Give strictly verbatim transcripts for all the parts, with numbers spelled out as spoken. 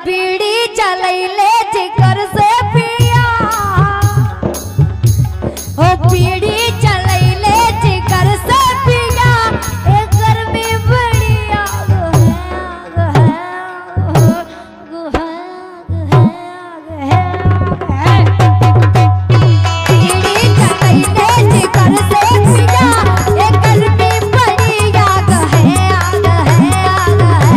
बीड़ी चलैले जिगर से पिया ओ बीड़ी चलैले जिगर से पिया ए गर्मी बड़ी आग है आग है आग है आग है बीड़ी चलैले जिगर से पिया ए गर्मी बड़ी आग है आग है आग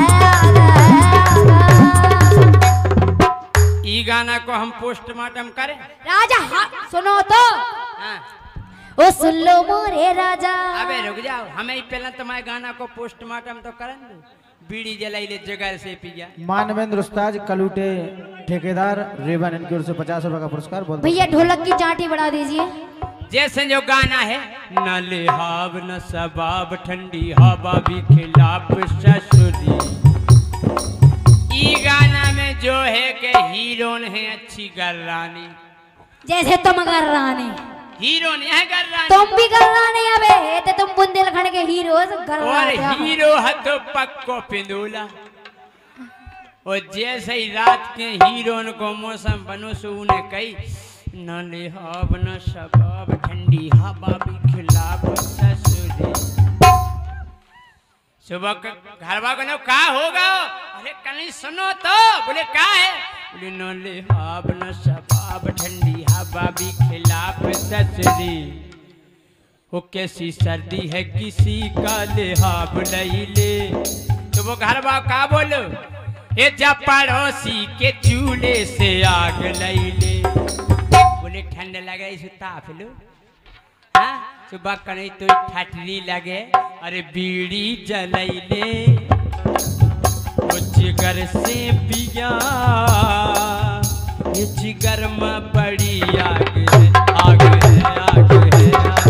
है। ई गाना को हम पोस्टमार्टम करें राजा हाँ, सुनो तो हाँ। ओ सुन लो मोरे राजा। अबे रुक जाओ, हमें ही पहले तुम्हारे गाना को पोस्टमार्टम तो करन दो। बीड़ी जलाई ले जगह से पिया। मानवेंद्र उस्ताद कलूटे ठेकेदार रेवन इनकी ओर से पचास रुपए का पुरस्कार बोल भैया ढोलक की चाटी बढ़ा दीजिए। जैसे जो गाना है न लिहाब न सबाब ठंडी हवा भी खिलाफ ससुरी। ई गाना में जो है के हीरोइन है अच्छी गर्रानी, जैसे तुम गर्रानी हीरोइन है गर्रानी, तुम भी गर्रानी अबे ते तुम बुंदेलखंड के हीरो और गर्रानी हीरो है तो पक्को पिंदुला। और जैसे ही रात के हीरोइन को मौसम बनो सो उन्हें कही न लिहाब न शबाब ठंडी हवा भी खिलाफ ससुरी। सुबह घरवा को ना का होगा, अरे कहीं सुनो तो, बोले का है, बोले न लिहाब न शबाब ठंडी हवा भी खिलाफ ससुरी। वो कैसी सर्दी है किसी का लिहाब नहीं ले। तो वो घरवा का बोलो, ये जब पड़ोसी के चूल्हे से आग नहीं ले। बोले ठंड लगे इसे ताप लो, हाँ सुबह कहीं तो ठटरी लगे, अरे बीड़ी जलैले वो जिगर से पिया, ये जिगर में बड़ी आग है आग है आग है,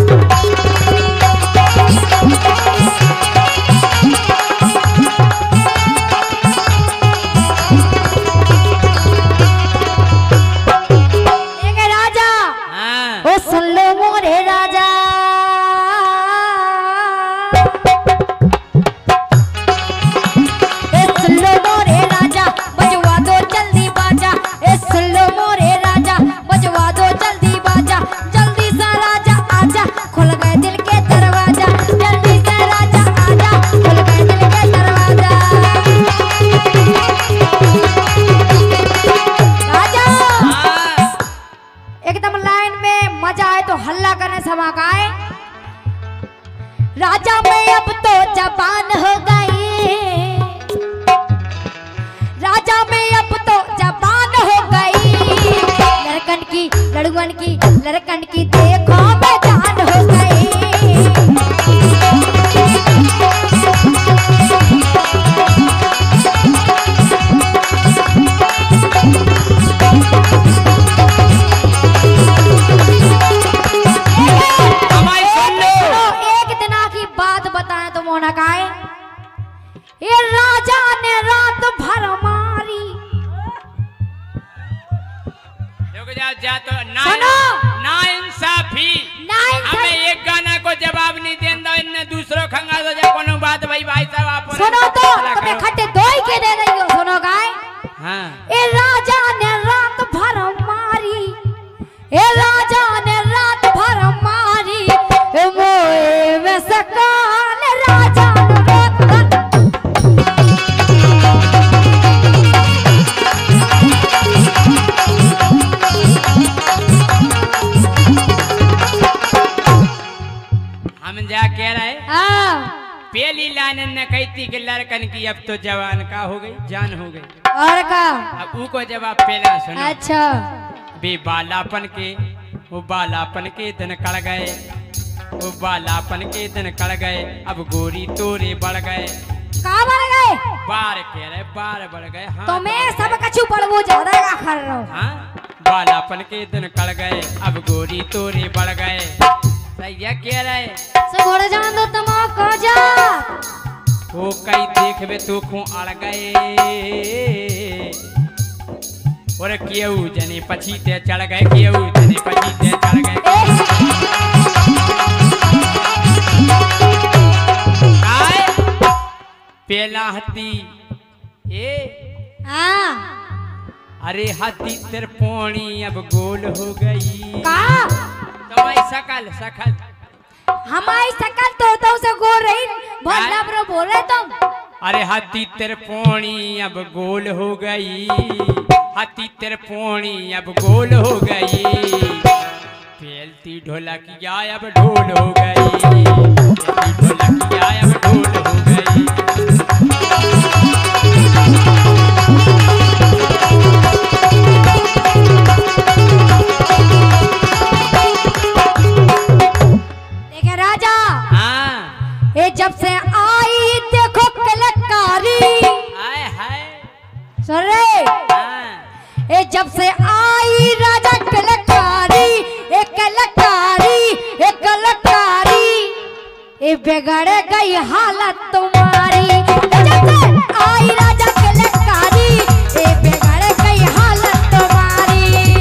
एक राजा हाँ। ओ सुन लो मोरे राजा। ए सुन लो मोरे राजा बजवा दो जल्दी बाजा। ए सुन लो मोरे राजा बजवा दो जल्दी बाजा। जल्दी सा राजा आजा खुल गए दिल के दरवाजा। जल्दी से राजा आजा खुल गए दिल के दरवाजा। राजा एकदम लाइन में मजा आए तो हल्ला करने समा का आए। राजा मैं अब तो जबान हो गई, राजा मैं अब तो जबान हो गई। लड़कन की लड़ुअन की लड़कन की देखो मैं जान हो गई। एक दिन की बात बताएं तो मोना का है। ये राजा ने रात भर मारी। रुक जाओ जा तो ना सुनो। ना इंसाफी ना इंसाफी। हमें एक गाना को जवाब नहीं देंदा, इन्ने दूसरो खंगा तो जा कोनो बात भाई भाई साहब आप सुनो तो तुम्हें खट्टे दो ही के दे रही हो। सुनो गाय हाँ ए राजा ने रात भर मारी, ए राजा ने रात भर मारी। ए मोए में सकाल राजा ने रात हम जा कह रहे हाँ पहली लाइन ने कहती कि लड़कन की अब तो जवान का हो गई जान हो गई। और का अब ऊ को जवाब पहला सुनो। अच्छा बे बालापन के वो बालापन के दिन कड़ गए, वो बालापन के दिन कड़ गए, अब गोरी तोरे बढ़ गए। कहाँ बढ़ गए? बार कह रहे बार बढ़ गए। हाँ तो मैं सब कछु पढ़बो ज्यादा का कर रहा हूँ। हाँ बालापन के दिन कड़ गए, अब गोरी तोरे बढ़ गए। सही कह रहे सो घोड़े जान दो तमाक को जा। वो कई देखबे तो खो अड़ गए, और केहू जने पछी ते चढ़ गए, केहू जने पछी ते चढ़ गए। आए पेला हती ए हाँ अरे हाथी तेर पोणी अब गोल हो गई। का तुम्हारी शकल शकल हमारी शकल तो तो से गोल रही बहुत लबरो बोल रहे तुम। अरे हाथी तेर पोणी अब गोल हो गई, हाथी तेर पोणी अब गोल हो गई, पेलती ढोलकिया अब ढोल हो गई, पेलती ढोलकिया अब ढोल हो गई। देखे राजा, हाँ ये जब से आई देखो कलाकारी, हाय हाय सुन रहे? हाँ ये जब से आई राजा कलाकारी, ये कलाकारी, ये कलाकारी, ये बिगड़ गई हालत तुम्हारी। जब से आई राजा कलाकारी, ये बिगड़ गई हालत तुम्हारी।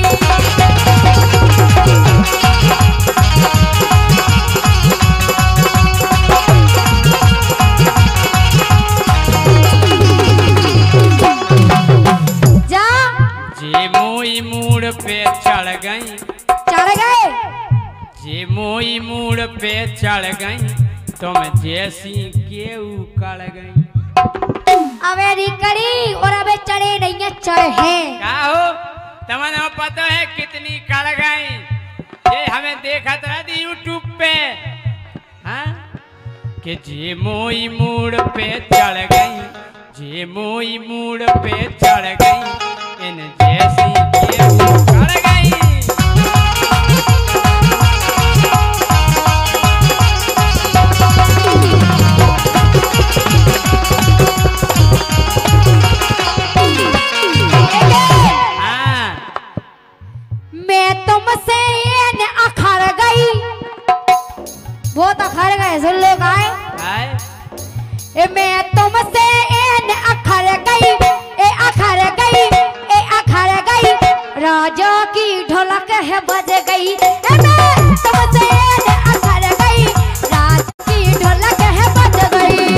जा जे मोई मूड पे चढ़ गई, चढ़ गए जे मोई मूड पे चढ़ गई, तुम जैसी के उकड़ गई। अवेरी कड़ी और अबे चढ़े नहीं है, चढ़े। का हो तुम्हें पता है कितनी कड़ गई? ये हमें देखा था यूट्यूब पे, हाँ कि जे मोई मूड पे चढ़ गई, जे मोई मूड पे चढ़ गई, इन जैसी के उकड़ गई। मैं तुमसे ये अखड़ गई, बहुत अखड़ गए सुन लो गाय। हाय ए मैं तुमसे ये अखड़ गई, ए अखड़ गई, ए अखड़ गई, राजा की ढोलक है बज गई। ए मैं तुमसे ये अखड़ गई, राजा की ढोलक है बज गई।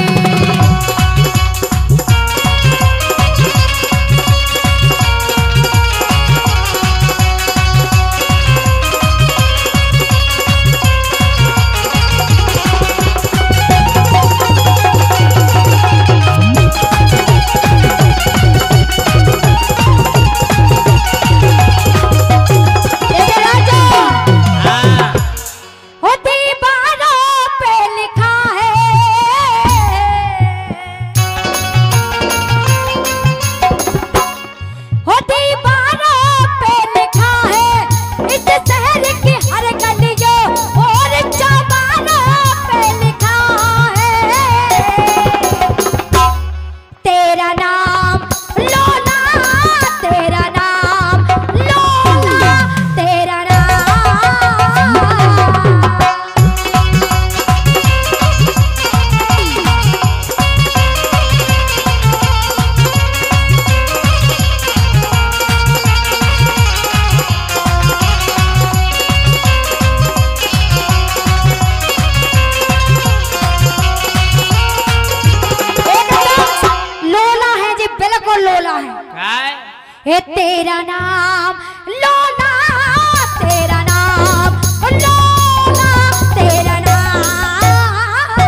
हे तेरा नाम लोला, तेरा नाम लोला, तेरा नाम।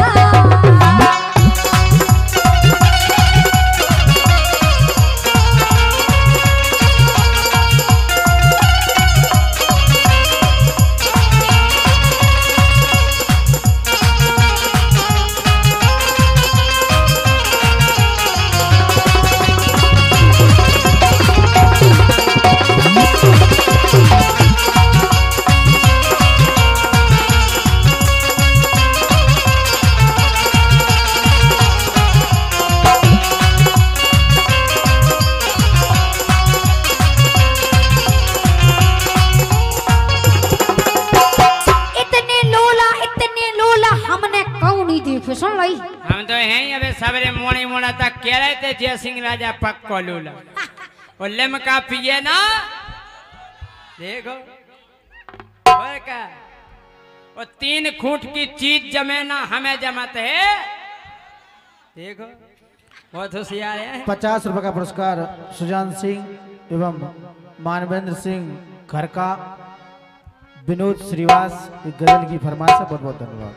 सुन लाई हम तो हैं अबे सवेरे मोड़ी मोड़ा तक कह रहे थे जय सिंह राजा पक्को लूला और लिमका पिए ना देखो और का और तीन खूंट की चीज जमे ना हमें जमत है। देखो बहुत होशियार है। पचास रुपए का पुरस्कार सुजान सिंह एवं मानवेंद्र सिंह घर का विनोद श्रीवास एक गजल की फरमाइश है। बहुत बहुत धन्यवाद।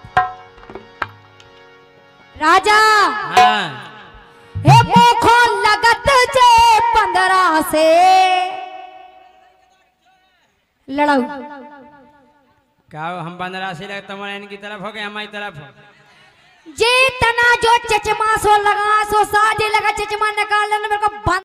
राजा हाँ हे मोखो लगत जे पंद्रह से लड़ाऊ का हम पंद्रह से लगे तुम्हारे इनकी तरफ हो गए हमारी तरफ हो जे तना जो चचमा सो लगा सो साजे लगा चचमा निकाल लेने मेरे को